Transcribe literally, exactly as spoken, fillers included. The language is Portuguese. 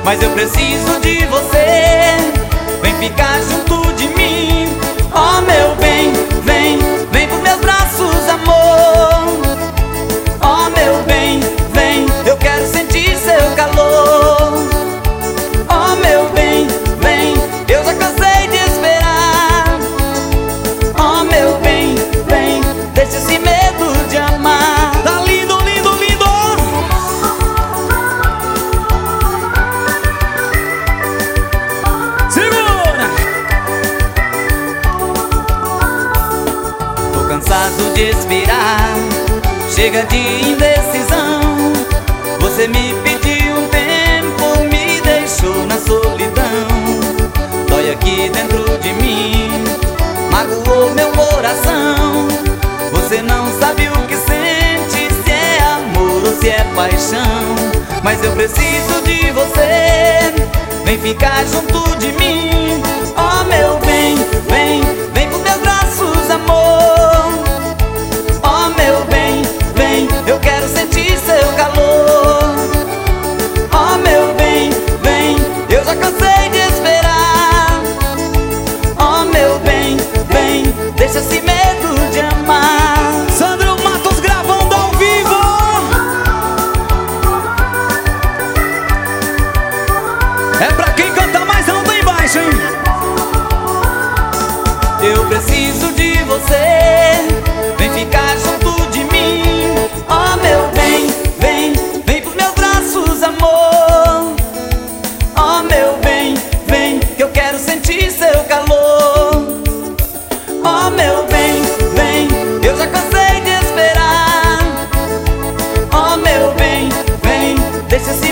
mas eu preciso de você. Vem ficar junto de mim, ó meu bem. Vem, vem pros meus braços, amor. Ó meu bem, vem, eu quero sentir seu calor. Ó meu bem, vem, eu já cansei de esperar. Ó meu bem, vem, deixa esse medo de amar. Tá lindo, lindo, lindo. Segura. Tô cansado de esperar, chega de indecisão. Você me pediu um tempo, me deixou na solidão. Dói aqui dentro de mim, magoou meu coração. Você não sabe o que sente, se é amor ou se é paixão. Mas eu preciso de você, vem ficar junto de mim. Ó meu bem, vem, vem pros meus braços, amor. Ó meu bem, vem, eu quero sentir seu calor. Ó meu bem, vem, eu já cansei de esperar. Ó meu bem, vem, deixa esse medo de amar. Sandro Matos gravando ao vivo. É pra quem canta mais alto aí embaixo, hein? Eu preciso de você, vem ficar junto de mim. Ó meu bem, vem, vem pros meus braços, amor. Ó meu bem, vem, que eu quero sentir seu calor. Ó meu bem, vem, eu já cansei de esperar. Ó meu bem, vem, deixa esse